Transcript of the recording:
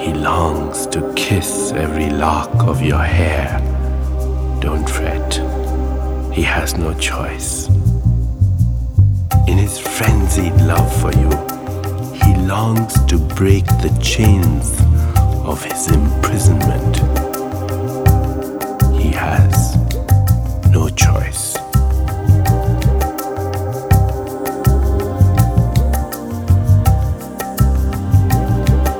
He longs to kiss every lock of your hair. Don't fret, he has no choice. In his frenzied love for you, he longs to break the chains of his imprisonment. He has no choice.